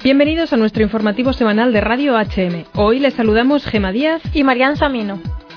Bienvenidos a nuestro informativo semanal de Radio HM. Hoy les saludamos Gema Díaz y Marian Samino.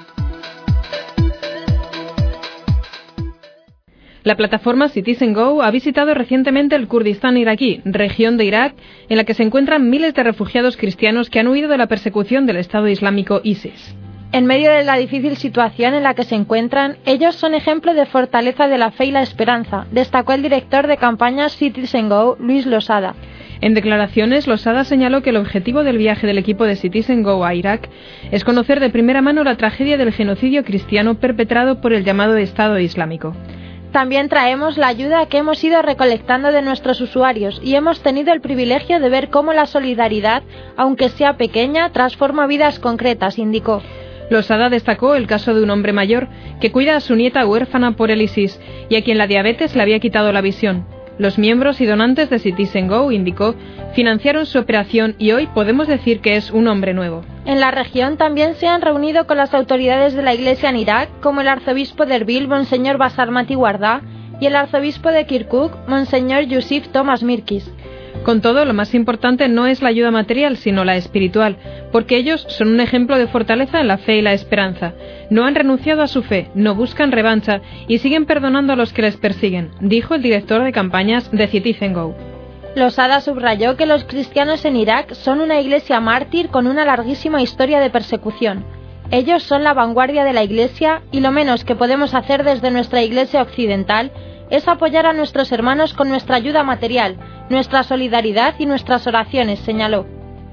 La plataforma Citizen Go ha visitado recientemente el Kurdistán iraquí, región de Irak en la que se encuentran miles de refugiados cristianos que han huido de la persecución del Estado Islámico ISIS. En medio de la difícil situación en la que se encuentran, ellos son ejemplo de fortaleza de la fe y la esperanza, destacó el director de campañas Citizen Go, Luis Losada. En declaraciones, Losada señaló que el objetivo del viaje del equipo de Citizen Go a Irak es conocer de primera mano la tragedia del genocidio cristiano perpetrado por el llamado Estado Islámico. También traemos la ayuda que hemos ido recolectando de nuestros usuarios y hemos tenido el privilegio de ver cómo la solidaridad, aunque sea pequeña, transforma vidas concretas, indicó. Losada destacó el caso de un hombre mayor que cuida a su nieta huérfana por el ISIS y a quien la diabetes le había quitado la visión. Los miembros y donantes de Citizen Go, indicó, financiaron su operación y hoy podemos decir que es un hombre nuevo. En la región también se han reunido con las autoridades de la Iglesia en Irak, como el arzobispo de Erbil, Monseñor Basar Mati Wardá, y el arzobispo de Kirkuk, Monseñor Yusif Thomas Mirkis. Con todo, lo más importante no es la ayuda material, sino la espiritual, porque ellos son un ejemplo de fortaleza en la fe y la esperanza. No han renunciado a su fe, no buscan revancha y siguen perdonando a los que les persiguen, dijo el director de campañas de Citizen Go. Losada subrayó que los cristianos en Irak son una iglesia mártir con una larguísima historia de persecución. Ellos son la vanguardia de la iglesia y lo menos que podemos hacer desde nuestra iglesia occidental es apoyar a nuestros hermanos con nuestra ayuda material, nuestra solidaridad y nuestras oraciones, señaló.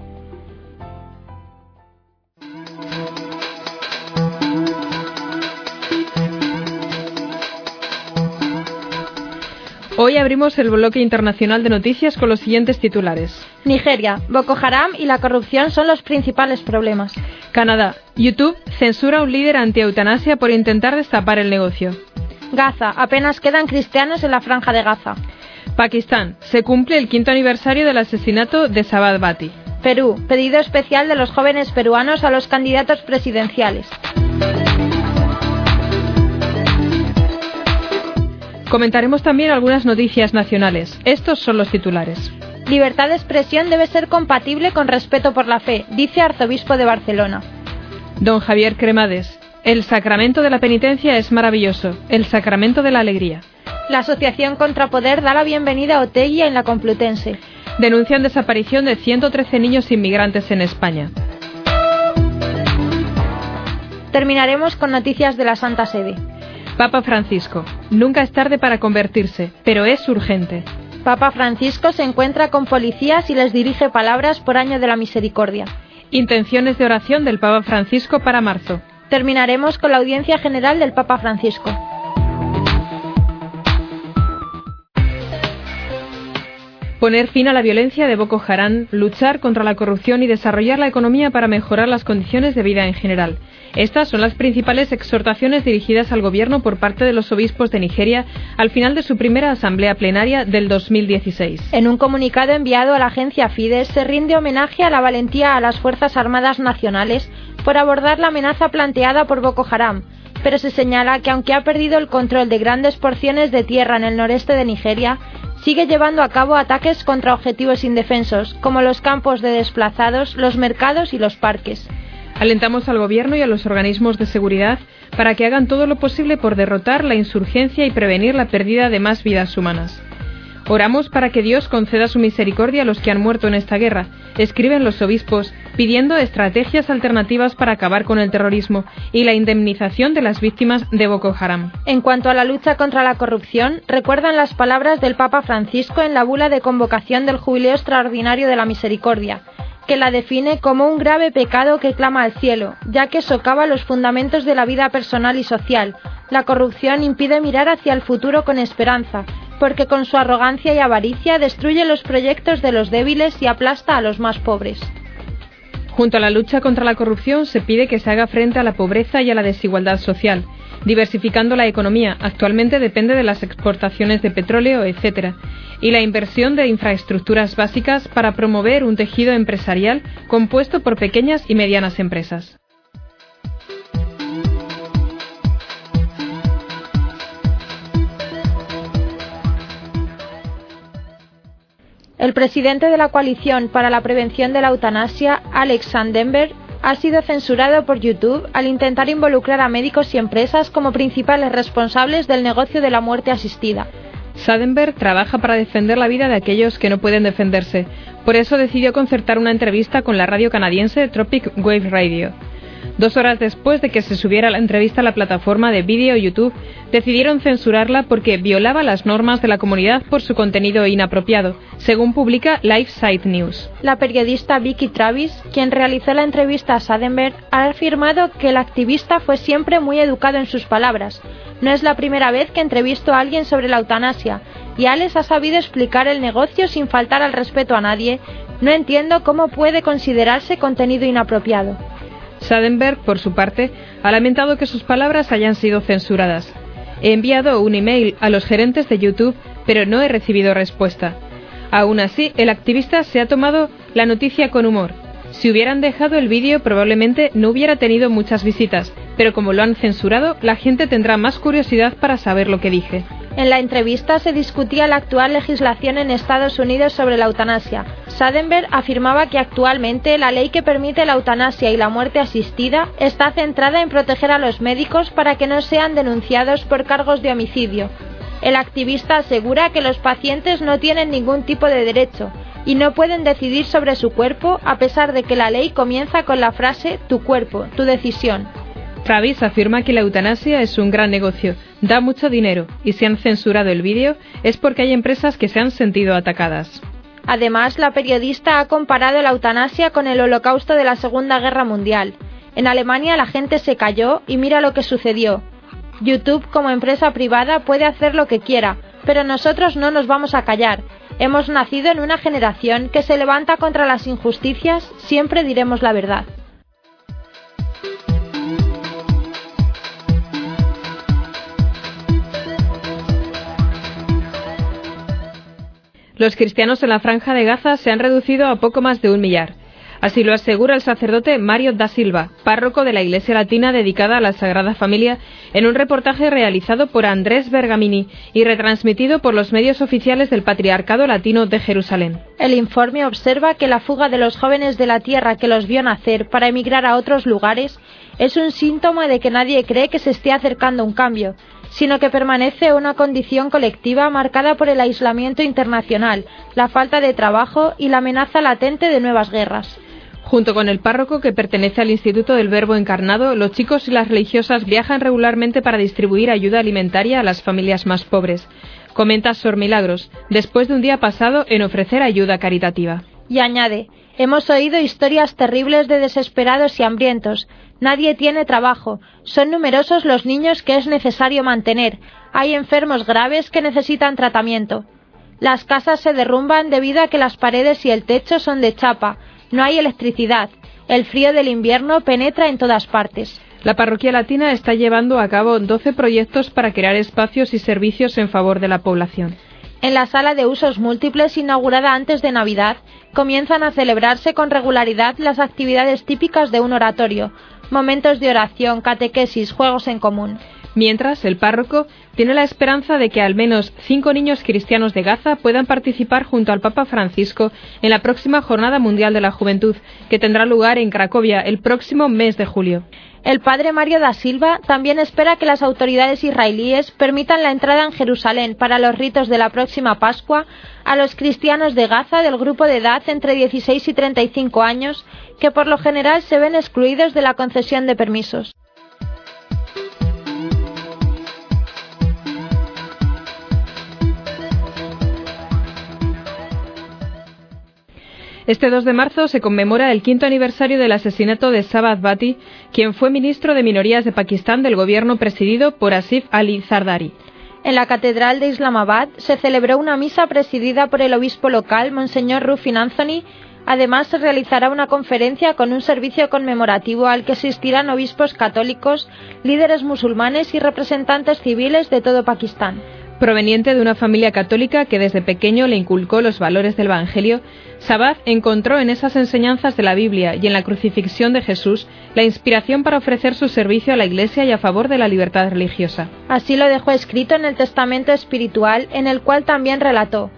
Hoy abrimos el bloque internacional de noticias con los siguientes titulares. Nigeria, Boko Haram y la corrupción son los principales problemas. Canadá, YouTube censura a un líder anti-eutanasia por intentar destapar el negocio. Gaza, apenas quedan cristianos en la franja de Gaza. Pakistán, se cumple el 5º aniversario del asesinato de Sabah Bati. Perú, pedido especial de los jóvenes peruanos a los candidatos presidenciales. Comentaremos también algunas noticias nacionales. Estos son los titulares. Libertad de expresión debe ser compatible con respeto por la fe, dice arzobispo de Barcelona. Don Javier Cremades, el sacramento de la penitencia es maravilloso, el sacramento de la alegría. La Asociación Contrapoder da la bienvenida a Otegi en la Complutense. Denuncian desaparición de 113 niños inmigrantes en España. Terminaremos con noticias de la Santa Sede. Papa Francisco, nunca es tarde para convertirse, pero es urgente. Papa Francisco se encuentra con policías y les dirige palabras por Año de la Misericordia. Intenciones de oración del Papa Francisco para marzo. Terminaremos con la audiencia general del Papa Francisco. Poner fin a la violencia de Boko Haram, luchar contra la corrupción y desarrollar la economía para mejorar las condiciones de vida en general. Estas son las principales exhortaciones dirigidas al gobierno por parte de los obispos de Nigeria al final de su primera asamblea plenaria del 2016. En un comunicado enviado a la agencia Fides se rinde homenaje a la valentía a las Fuerzas Armadas Nacionales por abordar la amenaza planteada por Boko Haram, pero se señala que aunque ha perdido el control de grandes porciones de tierra en el noreste de Nigeria, sigue llevando a cabo ataques contra objetivos indefensos, como los campos de desplazados, los mercados y los parques. Alentamos al gobierno y a los organismos de seguridad para que hagan todo lo posible por derrotar la insurgencia y prevenir la pérdida de más vidas humanas. Oramos para que Dios conceda su misericordia a los que han muerto en esta guerra, escriben los obispos, pidiendo estrategias alternativas para acabar con el terrorismo y la indemnización de las víctimas de Boko Haram. En cuanto a la lucha contra la corrupción, recuerdan las palabras del Papa Francisco en la bula de convocación del Jubileo Extraordinario de la Misericordia, que la define como un grave pecado que clama al cielo, ya que socava los fundamentos de la vida personal y social. La corrupción impide mirar hacia el futuro con esperanza, porque con su arrogancia y avaricia destruye los proyectos de los débiles y aplasta a los más pobres. Junto a la lucha contra la corrupción se pide que se haga frente a la pobreza y a la desigualdad social, diversificando la economía, actualmente depende de las exportaciones de petróleo, etc., y la inversión de infraestructuras básicas para promover un tejido empresarial compuesto por pequeñas y medianas empresas. El presidente de la Coalición para la Prevención de la Eutanasia, Alex Sandenberg, ha sido censurado por YouTube al intentar involucrar a médicos y empresas como principales responsables del negocio de la muerte asistida. Sandenberg trabaja para defender la vida de aquellos que no pueden defenderse. Por eso decidió concertar una entrevista con la radio canadiense Tropic Wave Radio. 2 horas después de que se subiera la entrevista a la plataforma de vídeo YouTube, decidieron censurarla porque violaba las normas de la comunidad por su contenido inapropiado, según publica LifeSite News. La periodista Vicky Travis, quien realizó la entrevista a Sandenberg, ha afirmado que el activista fue siempre muy educado en sus palabras. No es la primera vez que entrevisto a alguien sobre la eutanasia, y Alex ha sabido explicar el negocio sin faltar al respeto a nadie. No entiendo cómo puede considerarse contenido inapropiado. Sandenberg, por su parte, ha lamentado que sus palabras hayan sido censuradas. He enviado un email a los gerentes de YouTube, pero no he recibido respuesta. Aún así, el activista se ha tomado la noticia con humor. Si hubieran dejado el vídeo, probablemente no hubiera tenido muchas visitas, pero como lo han censurado, la gente tendrá más curiosidad para saber lo que dije. En la entrevista se discutía la actual legislación en Estados Unidos sobre la eutanasia. Sandenberg afirmaba que actualmente la ley que permite la eutanasia y la muerte asistida está centrada en proteger a los médicos para que no sean denunciados por cargos de homicidio. El activista asegura que los pacientes no tienen ningún tipo de derecho y no pueden decidir sobre su cuerpo, a pesar de que la ley comienza con la frase «tu cuerpo, tu decisión». Travis afirma que la eutanasia es un gran negocio, da mucho dinero, y si han censurado el vídeo es porque hay empresas que se han sentido atacadas. Además, la periodista ha comparado la eutanasia con el holocausto de la Segunda Guerra Mundial. En Alemania la gente se cayó y mira lo que sucedió. YouTube, como empresa privada, puede hacer lo que quiera, pero nosotros no nos vamos a callar. Hemos nacido en una generación que se levanta contra las injusticias, siempre diremos la verdad. Los cristianos en la Franja de Gaza se han reducido a poco más de 1 millar. Así lo asegura el sacerdote Mario da Silva, párroco de la Iglesia Latina dedicada a la Sagrada Familia, en un reportaje realizado por Andrés Bergamini y retransmitido por los medios oficiales del Patriarcado Latino de Jerusalén. El informe observa que la fuga de los jóvenes de la tierra que los vio nacer para emigrar a otros lugares es un síntoma de que nadie cree que se esté acercando un cambio, sino que permanece una condición colectiva marcada por el aislamiento internacional, la falta de trabajo y la amenaza latente de nuevas guerras. Junto con el párroco, que pertenece al Instituto del Verbo Encarnado, los chicos y las religiosas viajan regularmente para distribuir ayuda alimentaria a las familias más pobres. Comenta Sor Milagros, después de un día pasado en ofrecer ayuda caritativa. Y añade: hemos oído historias terribles de desesperados y hambrientos. Nadie tiene trabajo. Son numerosos los niños que es necesario mantener. Hay enfermos graves que necesitan tratamiento. Las casas se derrumban debido a que las paredes y el techo son de chapa. No hay electricidad. El frío del invierno penetra en todas partes. La Parroquia Latina está llevando a cabo 12 proyectos para crear espacios y servicios en favor de la población. En la sala de usos múltiples inaugurada antes de Navidad, comienzan a celebrarse con regularidad las actividades típicas de un oratorio, momentos de oración, catequesis, juegos en común. Mientras, el párroco tiene la esperanza de que al menos 5 niños cristianos de Gaza puedan participar junto al Papa Francisco en la próxima Jornada Mundial de la Juventud, que tendrá lugar en Cracovia el próximo mes de julio. El padre Mario da Silva también espera que las autoridades israelíes permitan la entrada en Jerusalén para los ritos de la próxima Pascua a los cristianos de Gaza del grupo de edad entre 16 y 35 años, que por lo general se ven excluidos de la concesión de permisos. Este 2 de marzo se conmemora el 5º aniversario del asesinato de Sabah Bhatti, quien fue ministro de Minorías de Pakistán del gobierno presidido por Asif Ali Zardari. En la Catedral de Islamabad se celebró una misa presidida por el obispo local, Monseñor Rufin Anthony. Además, se realizará una conferencia con un servicio conmemorativo al que asistirán obispos católicos, líderes musulmanes y representantes civiles de todo Pakistán. Proveniente de una familia católica que desde pequeño le inculcó los valores del Evangelio, Sabah encontró en esas enseñanzas de la Biblia y en la crucifixión de Jesús la inspiración para ofrecer su servicio a la Iglesia y a favor de la libertad religiosa. Así lo dejó escrito en el Testamento Espiritual, en el cual también relató: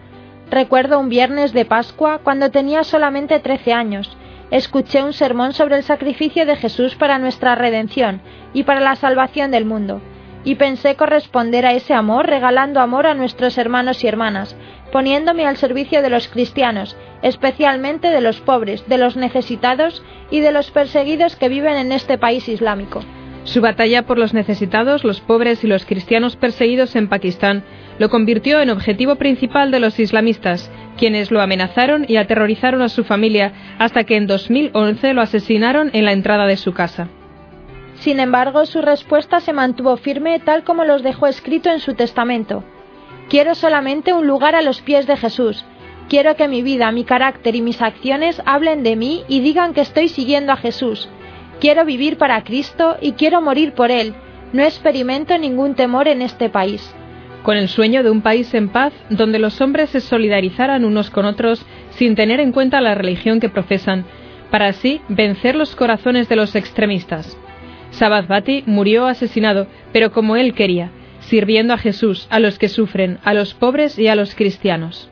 Recuerdo un viernes de Pascua cuando tenía solamente 13 años. Escuché un sermón sobre el sacrificio de Jesús para nuestra redención y para la salvación del mundo, y pensé corresponder a ese amor regalando amor a nuestros hermanos y hermanas, poniéndome al servicio de los cristianos, especialmente de los pobres, de los necesitados y de los perseguidos que viven en este país islámico. Su batalla por los necesitados, los pobres y los cristianos perseguidos en Pakistán lo convirtió en objetivo principal de los islamistas, quienes lo amenazaron y aterrorizaron a su familia hasta que en 2011 lo asesinaron en la entrada de su casa. Sin embargo, su respuesta se mantuvo firme tal como los dejó escrito en su testamento. Quiero solamente un lugar a los pies de Jesús. Quiero que mi vida, mi carácter y mis acciones hablen de mí y digan que estoy siguiendo a Jesús. Quiero vivir para Cristo y quiero morir por Él. No experimento ningún temor en este país. Con el sueño de un país en paz, donde los hombres se solidarizaran unos con otros sin tener en cuenta la religión que profesan, para así vencer los corazones de los extremistas. Sabbath Bhatti murió asesinado, pero como él quería, sirviendo a Jesús, a los que sufren, a los pobres y a los cristianos.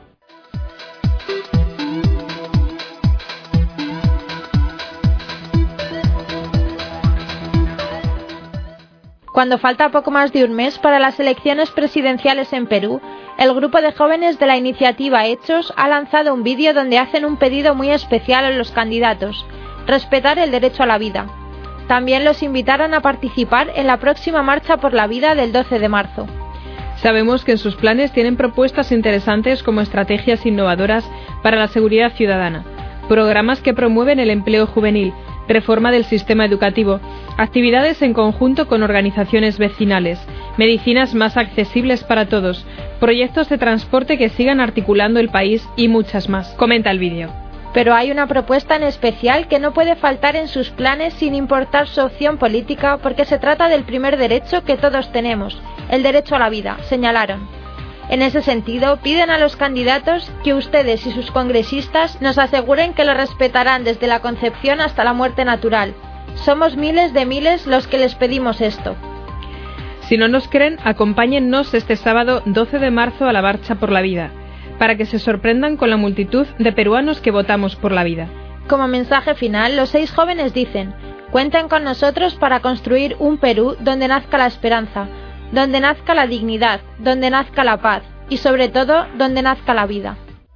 Cuando falta poco más de un mes para las elecciones presidenciales en Perú, el grupo de jóvenes de la iniciativa Hechos ha lanzado un vídeo donde hacen un pedido muy especial a los candidatos: respetar el derecho a la vida. También los invitaron a participar en la próxima Marcha por la Vida del 12 de marzo. Sabemos que en sus planes tienen propuestas interesantes como estrategias innovadoras para la seguridad ciudadana, programas que promueven el empleo juvenil, reforma del sistema educativo, actividades en conjunto con organizaciones vecinales, medicinas más accesibles para todos, proyectos de transporte que sigan articulando el país y muchas más. Comenta el vídeo. Pero hay una propuesta en especial que no puede faltar en sus planes sin importar su opción política, porque se trata del primer derecho que todos tenemos, el derecho a la vida, señalaron. En ese sentido, piden a los candidatos que ustedes y sus congresistas nos aseguren que lo respetarán desde la concepción hasta la muerte natural. Somos miles de miles los que les pedimos esto. Si no nos creen, acompáñennos este sábado 12 de marzo a la Marcha por la Vida, para que se sorprendan con la multitud de peruanos que votamos por la vida. Como mensaje final, los 6 jóvenes dicen: cuenten con nosotros para construir un Perú donde nazca la esperanza, donde nazca la dignidad, donde nazca la paz y sobre todo donde nazca la vida.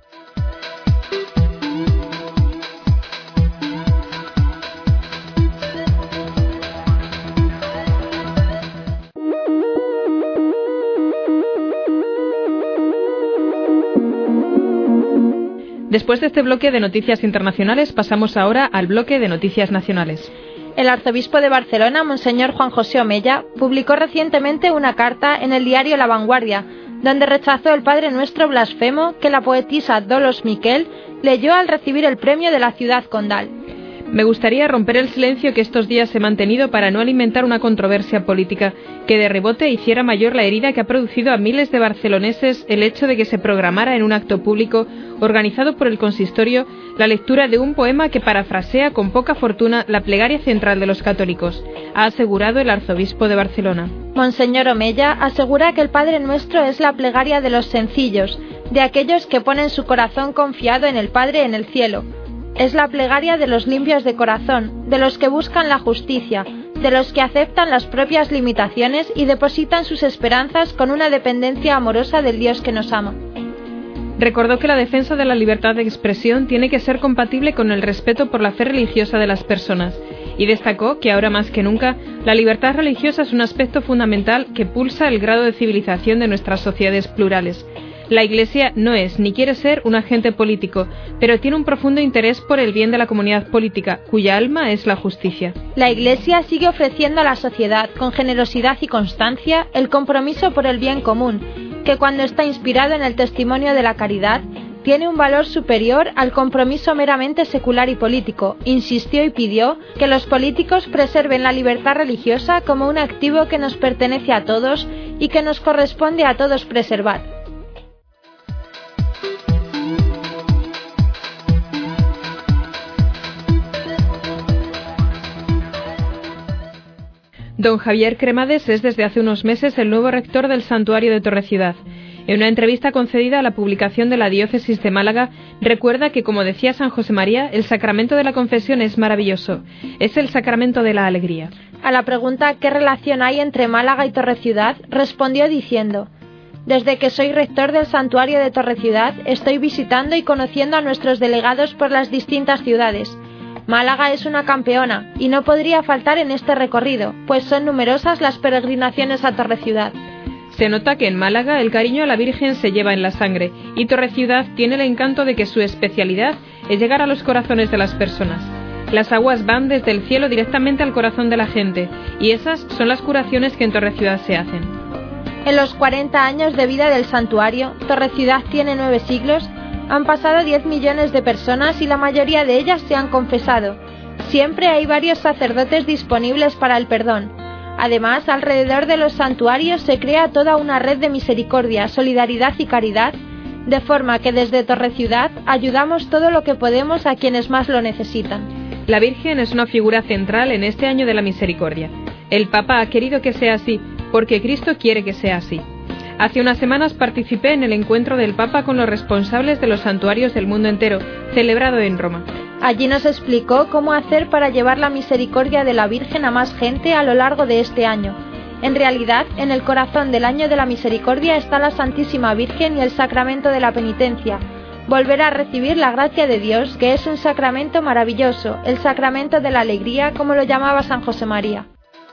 Después de este bloque de noticias internacionales, pasamos ahora al bloque de noticias nacionales. El arzobispo de Barcelona, Monseñor Juan José Omella, publicó recientemente una carta en el diario La Vanguardia, donde rechazó el Padre Nuestro blasfemo que la poetisa Dolors Miquel leyó al recibir el premio de la ciudad condal. Me gustaría romper el silencio que estos días he mantenido para no alimentar una controversia política que de rebote hiciera mayor la herida que ha producido a miles de barceloneses el hecho de que se programara en un acto público organizado por el consistorio la lectura de un poema que parafrasea con poca fortuna la plegaria central de los católicos, ha asegurado el arzobispo de Barcelona. Monseñor Omella asegura que el Padre Nuestro es la plegaria de los sencillos, de aquellos que ponen su corazón confiado en el Padre en el cielo. Es la plegaria de los limpios de corazón, de los que buscan la justicia, de los que aceptan las propias limitaciones y depositan sus esperanzas con una dependencia amorosa del Dios que nos ama. Recordó que la defensa de la libertad de expresión tiene que ser compatible con el respeto por la fe religiosa de las personas, y destacó que ahora más que nunca la libertad religiosa es un aspecto fundamental que pulsa el grado de civilización de nuestras sociedades plurales. La Iglesia no es ni quiere ser un agente político, pero tiene un profundo interés por el bien de la comunidad política, cuya alma es la justicia. La Iglesia sigue ofreciendo a la sociedad, con generosidad y constancia, el compromiso por el bien común, que cuando está inspirado en el testimonio de la caridad, tiene un valor superior al compromiso meramente secular y político. Insistió y pidió que los políticos preserven la libertad religiosa como un activo que nos pertenece a todos y que nos corresponde a todos preservar. Don Javier Cremades es desde hace unos meses el nuevo rector del Santuario de Torreciudad. En una entrevista concedida a la publicación de la Diócesis de Málaga, recuerda que, como decía San José María, el sacramento de la confesión es maravilloso. Es el sacramento de la alegría. A la pregunta ¿qué relación hay entre Málaga y Torreciudad?, respondió diciendo: desde que soy rector del santuario de Torreciudad, estoy visitando y conociendo a nuestros delegados por las distintas ciudades. Málaga es una campeona y no podría faltar en este recorrido, pues son numerosas las peregrinaciones a Torreciudad. Se nota que en Málaga el cariño a la Virgen se lleva en la sangre y Torreciudad tiene el encanto de que su especialidad es llegar a los corazones de las personas. Las aguas van desde el cielo directamente al corazón de la gente y esas son las curaciones que en Torreciudad se hacen. En los 40 años de vida del santuario, Torreciudad tiene 9 siglos, han pasado 10 millones de personas y la mayoría de ellas se han confesado. Siempre hay varios sacerdotes disponibles para el perdón. Además, alrededor de los santuarios se crea toda una red de misericordia, solidaridad y caridad, de forma que desde Torreciudad ayudamos todo lo que podemos a quienes más lo necesitan. La Virgen es una figura central en este año de la misericordia. El Papa ha querido que sea así, porque Cristo quiere que sea así. Hace unas semanas participé en el encuentro del Papa con los responsables de los santuarios del mundo entero, celebrado en Roma. Allí nos explicó cómo hacer para llevar la misericordia de la Virgen a más gente a lo largo de este año. En realidad, en el corazón del año de la misericordia está la Santísima Virgen y el sacramento de la penitencia. Volver a recibir la gracia de Dios, que es un sacramento maravilloso, el sacramento de la alegría, como lo llamaba San José María.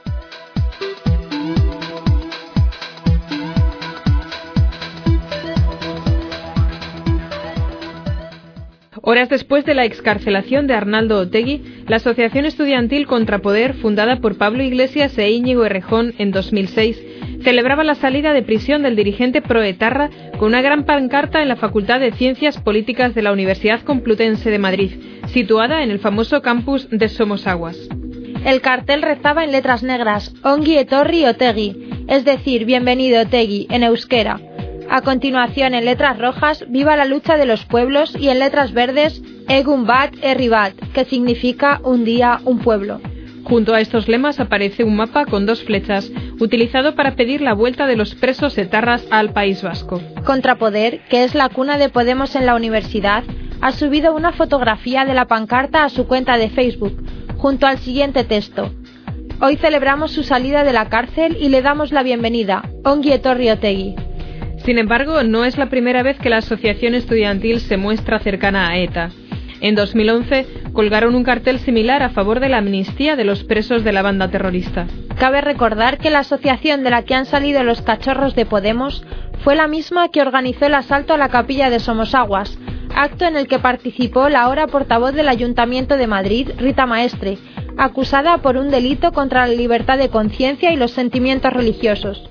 Horas después de la excarcelación de Arnaldo Otegi, la Asociación Estudiantil Contrapoder, fundada por Pablo Iglesias e Íñigo Errejón en 2006, celebraba la salida de prisión del dirigente proetarra con una gran pancarta en la Facultad de Ciencias Políticas de la Universidad Complutense de Madrid, situada en el famoso campus de Somosaguas. El cartel rezaba en letras negras: Ongi etorri Otegi, es decir, bienvenido Otegi, en euskera. A continuación, en letras rojas, viva la lucha de los pueblos, y en letras verdes, Egun bat herri bat, que significa un día, un pueblo. Junto a estos lemas aparece un mapa con 2 flechas, utilizado para pedir la vuelta de los presos etarras al País Vasco. Contrapoder, que es la cuna de Podemos en la universidad, ha subido una fotografía de la pancarta a su cuenta de Facebook, junto al siguiente texto: hoy celebramos su salida de la cárcel y le damos la bienvenida, Ongi etorri Otegi. Sin embargo, no es la primera vez que la asociación estudiantil se muestra cercana a ETA. En 2011 colgaron un cartel similar a favor de la amnistía de los presos de la banda terrorista. Cabe recordar que la asociación de la que han salido los cachorros de Podemos fue la misma que organizó el asalto a la capilla de Somosaguas, acto en el que participó la ahora portavoz del Ayuntamiento de Madrid, Rita Maestre, acusada por un delito contra la libertad de conciencia y los sentimientos religiosos.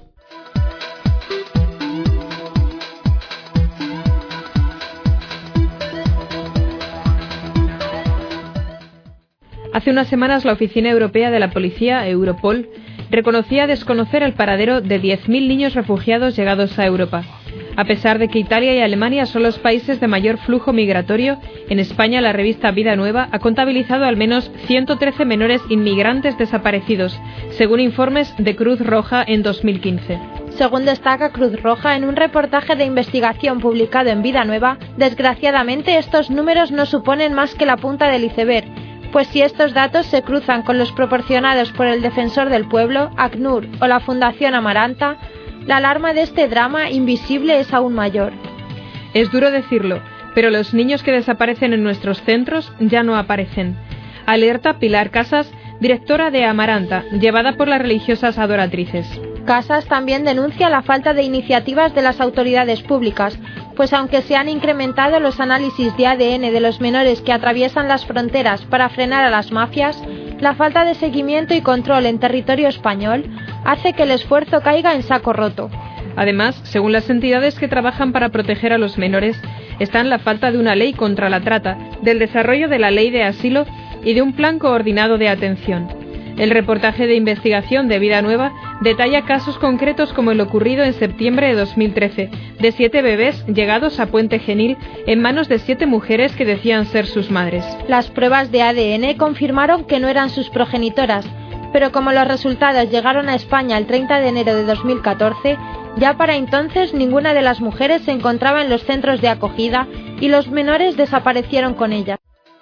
Hace unas semanas la Oficina Europea de la Policía, Europol, reconocía desconocer el paradero de 10.000 niños refugiados llegados a Europa. A pesar de que Italia y Alemania son los países de mayor flujo migratorio, en España la revista Vida Nueva ha contabilizado al menos 113 menores inmigrantes desaparecidos, según informes de Cruz Roja en 2015. Según destaca Cruz Roja en un reportaje de investigación publicado en Vida Nueva, desgraciadamente estos números no suponen más que la punta del iceberg, pues si estos datos se cruzan con los proporcionados por el Defensor del Pueblo, ACNUR o la Fundación Amaranta, la alarma de este drama invisible es aún mayor. Es duro decirlo, pero los niños que desaparecen en nuestros centros ya no aparecen. Alerta Pilar Casas, directora de Amaranta, llevada por las religiosas adoratrices. Casas también denuncia la falta de iniciativas de las autoridades públicas, pues aunque se han incrementado los análisis de ADN de los menores que atraviesan las fronteras para frenar a las mafias, la falta de seguimiento y control en territorio español hace que el esfuerzo caiga en saco roto. Además, según las entidades que trabajan para proteger a los menores, están la falta de una ley contra la trata, del desarrollo de la ley de asilo y de un plan coordinado de atención. El reportaje de investigación de Vida Nueva detalla casos concretos como el ocurrido en septiembre de 2013, de 7 bebés llegados a Puente Genil en manos de 7 mujeres que decían ser sus madres. Las pruebas de ADN confirmaron que no eran sus progenitoras, pero como los resultados llegaron a España el 30 de enero de 2014, ya para entonces ninguna de las mujeres se encontraba en los centros de acogida y los menores desaparecieron con ellas.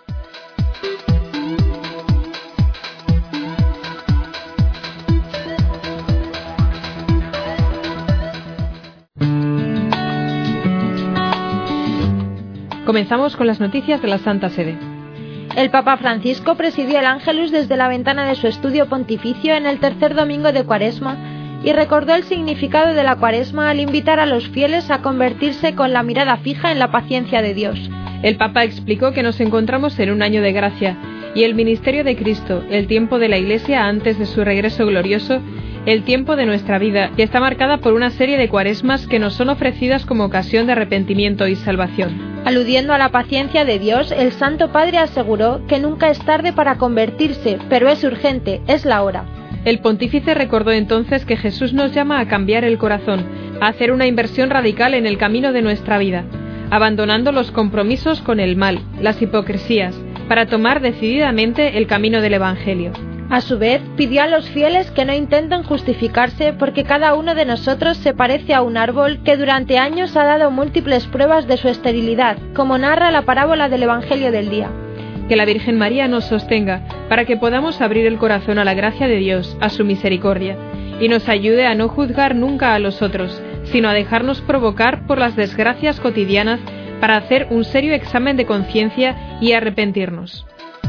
Comenzamos con las noticias de la Santa Sede. El Papa Francisco presidió el Ángelus desde la ventana de su estudio pontificio en el tercer domingo de Cuaresma y recordó el significado de la Cuaresma al invitar a los fieles a convertirse con la mirada fija en la paciencia de Dios. El Papa explicó que nos encontramos en un año de gracia y el ministerio de Cristo, el tiempo de la Iglesia antes de su regreso glorioso, el tiempo de nuestra vida, que está marcada por una serie de cuaresmas que nos son ofrecidas como ocasión de arrepentimiento y salvación. Aludiendo a la paciencia de Dios, el Santo Padre aseguró que nunca es tarde para convertirse, pero es urgente, es la hora. El pontífice recordó entonces que Jesús nos llama a cambiar el corazón, a hacer una inversión radical en el camino de nuestra vida, abandonando los compromisos con el mal, las hipocresías, para tomar decididamente el camino del Evangelio. A su vez, pidió a los fieles que no intenten justificarse porque cada uno de nosotros se parece a un árbol que durante años ha dado múltiples pruebas de su esterilidad, como narra la parábola del Evangelio del día. Que la Virgen María nos sostenga para que podamos abrir el corazón a la gracia de Dios, a su misericordia, y nos ayude a no juzgar nunca a los otros, sino a dejarnos provocar por las desgracias cotidianas para hacer un serio examen de conciencia y arrepentirnos.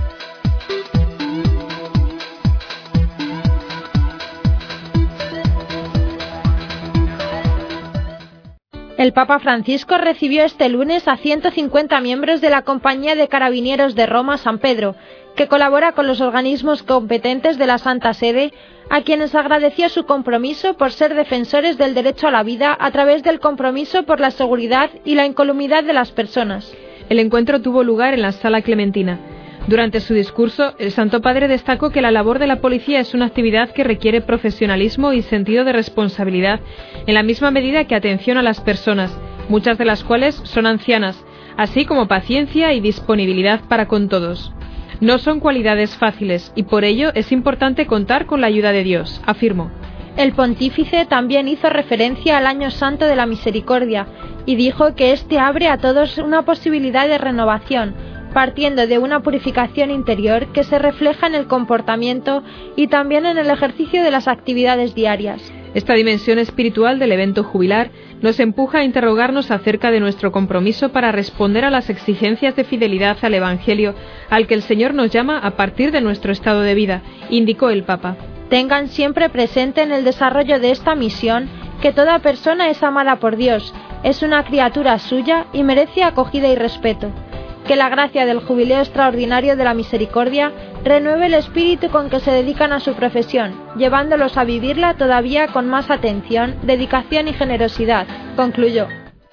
El Papa Francisco recibió este lunes a 150 miembros de la Compañía de Carabineros de Roma San Pedro, que colabora con los organismos competentes de la Santa Sede, a quienes agradeció su compromiso por ser defensores del derecho a la vida a través del compromiso por la seguridad y la incolumidad de las personas. El encuentro tuvo lugar en la Sala Clementina. Durante su discurso, el Santo Padre destacó que la labor de la policía es una actividad que requiere profesionalismo y sentido de responsabilidad, en la misma medida que atención a las personas, muchas de las cuales son ancianas, así como paciencia y disponibilidad para con todos. No son cualidades fáciles y por ello es importante contar con la ayuda de Dios, afirmó. El pontífice también hizo referencia al Año Santo de la Misericordia y dijo que este abre a todos una posibilidad de renovación, partiendo de una purificación interior que se refleja en el comportamiento y también en el ejercicio de las actividades diarias. Esta dimensión espiritual del evento jubilar nos empuja a interrogarnos acerca de nuestro compromiso para responder a las exigencias de fidelidad al Evangelio al que el Señor nos llama a partir de nuestro estado de vida, indicó el Papa. Tengan siempre presente en el desarrollo de esta misión que toda persona es amada por Dios, es una criatura suya y merece acogida y respeto. Que la gracia del Jubileo Extraordinario de la Misericordia renueve el espíritu con que se dedican a su profesión, llevándolos a vivirla todavía con más atención, dedicación y generosidad, concluyó.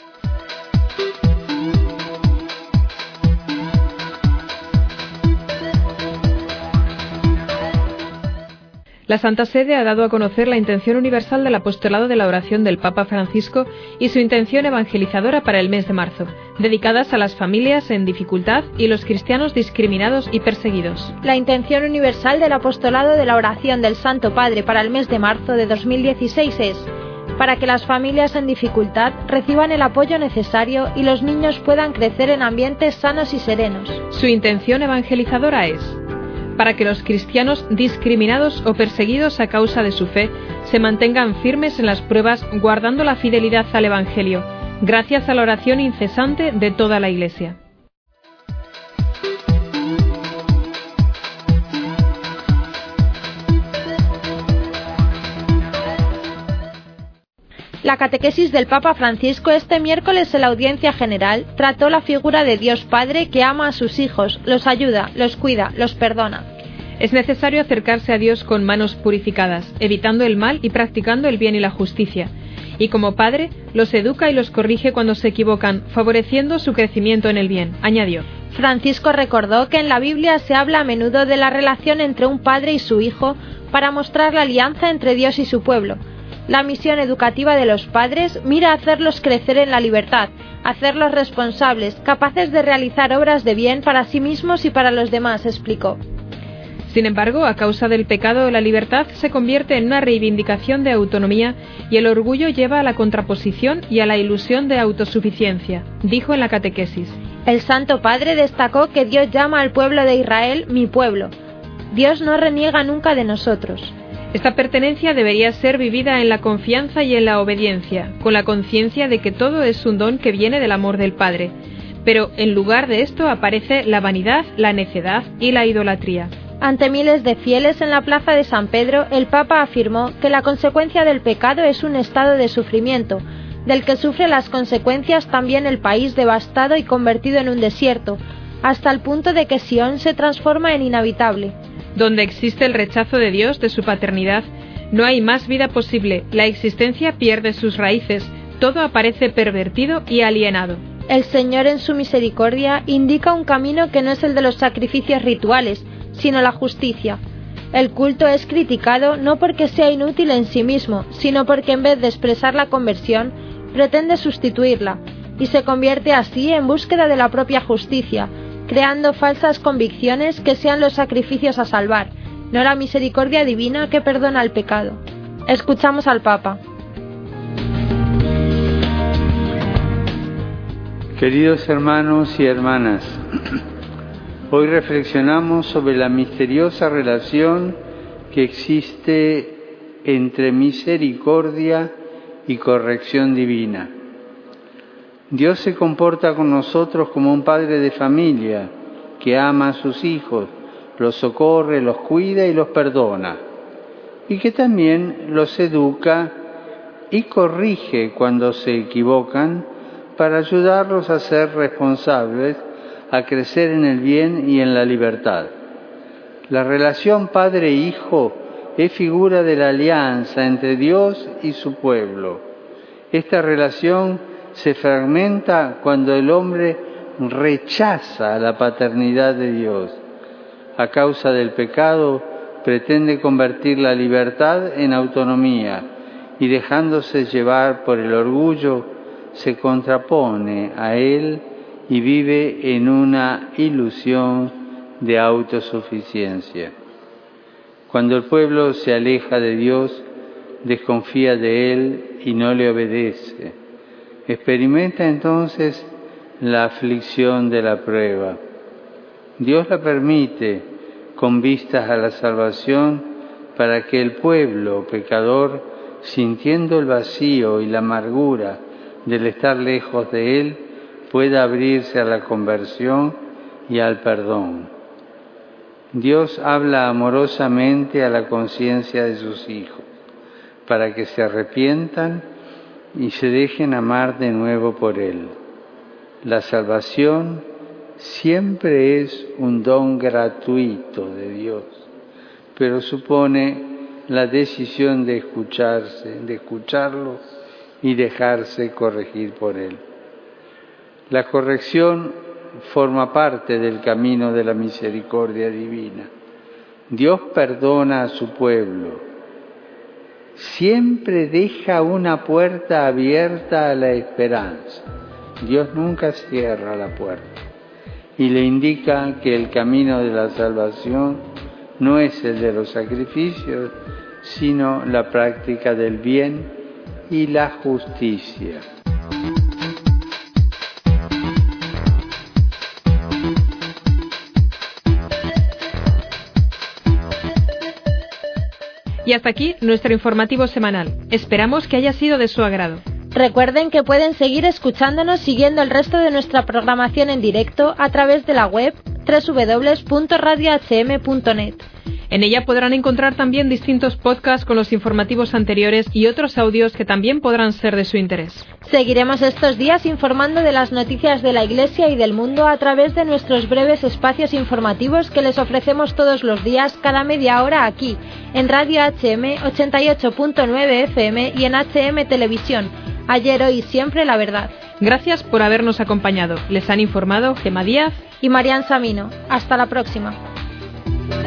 La Santa Sede ha dado a conocer la intención universal del apostolado de la oración del Papa Francisco y su intención evangelizadora para el mes de marzo, dedicadas a las familias en dificultad y los cristianos discriminados y perseguidos. La intención universal del apostolado de la oración del Santo Padre para el mes de marzo de 2016 es para que las familias en dificultad reciban el apoyo necesario y los niños puedan crecer en ambientes sanos y serenos. Su intención evangelizadora es para que los cristianos discriminados o perseguidos a causa de su fe se mantengan firmes en las pruebas guardando la fidelidad al Evangelio, gracias a la oración incesante de toda la Iglesia. La catequesis del Papa Francisco este miércoles en la audiencia general trató la figura de Dios Padre que ama a sus hijos, los ayuda, los cuida, los perdona. Es necesario acercarse a Dios con manos purificadas, evitando el mal y practicando el bien y la justicia. Y como Padre, los educa y los corrige cuando se equivocan, favoreciendo su crecimiento en el bien, añadió. Francisco recordó que en la Biblia se habla a menudo de la relación entre un padre y su hijo para mostrar la alianza entre Dios y su pueblo. La misión educativa de los padres mira a hacerlos crecer en la libertad, hacerlos responsables, capaces de realizar obras de bien para sí mismos y para los demás, explicó. Sin embargo, a causa del pecado, la libertad se convierte en una reivindicación de autonomía y el orgullo lleva a la contraposición y a la ilusión de autosuficiencia, dijo en la catequesis. El Santo Padre destacó que Dios llama al pueblo de Israel mi pueblo. Dios no reniega nunca de nosotros. Esta pertenencia debería ser vivida en la confianza y en la obediencia, con la conciencia de que todo es un don que viene del amor del Padre. Pero en lugar de esto aparece la vanidad, la necedad y la idolatría. Ante miles de fieles en la plaza de San Pedro, el Papa afirmó que la consecuencia del pecado es un estado de sufrimiento, del que sufre las consecuencias también el país devastado y convertido en un desierto, hasta el punto de que Sion se transforma en inhabitable. Donde existe el rechazo de Dios, de su paternidad, no hay más vida posible, la existencia pierde sus raíces, todo aparece pervertido y alienado. El Señor en su misericordia indica un camino que no es el de los sacrificios rituales, sino la justicia. El culto es criticado no porque sea inútil en sí mismo, sino porque en vez de expresar la conversión, pretende sustituirla, y se convierte así en búsqueda de la propia justicia, creando falsas convicciones que sean los sacrificios a salvar, no la misericordia divina que perdona el pecado. Escuchamos al Papa. Queridos hermanos y hermanas, hoy reflexionamos sobre la misteriosa relación que existe entre misericordia y corrección divina. Dios se comporta con nosotros como un padre de familia que ama a sus hijos, los socorre, los cuida y los perdona, y que también los educa y corrige cuando se equivocan para ayudarlos a ser responsables, a crecer en el bien y en la libertad. La relación padre-hijo es figura de la alianza entre Dios y su pueblo. Esta relación se fragmenta cuando el hombre rechaza la paternidad de Dios. A causa del pecado, pretende convertir la libertad en autonomía y dejándose llevar por el orgullo, se contrapone a él y vive en una ilusión de autosuficiencia. Cuando el pueblo se aleja de Dios, desconfía de él y no le obedece. Experimenta entonces la aflicción de la prueba. Dios la permite con vistas a la salvación para que el pueblo pecador, sintiendo el vacío y la amargura del estar lejos de Él, pueda abrirse a la conversión y al perdón. Dios habla amorosamente a la conciencia de sus hijos para que se arrepientan y se dejen amar de nuevo por Él. La salvación siempre es un don gratuito de Dios, pero supone la decisión de escucharlo y dejarse corregir por Él. La corrección forma parte del camino de la misericordia divina. Dios perdona a su pueblo. Siempre deja una puerta abierta a la esperanza. Dios nunca cierra la puerta y le indica que el camino de la salvación no es el de los sacrificios, sino la práctica del bien y la justicia. Y hasta aquí nuestro informativo semanal. Esperamos que haya sido de su agrado. Recuerden que pueden seguir escuchándonos siguiendo el resto de nuestra programación en directo a través de la web www.radiohm.net. En ella podrán encontrar también distintos podcasts con los informativos anteriores y otros audios que también podrán ser de su interés. Seguiremos estos días informando de las noticias de la Iglesia y del mundo a través de nuestros breves espacios informativos que les ofrecemos todos los días, cada media hora aquí, en Radio HM 88.9 FM y en HM Televisión. Ayer, hoy y siempre la verdad. Gracias por habernos acompañado. Les han informado Gemma Díaz y Marian Samino. Hasta la próxima.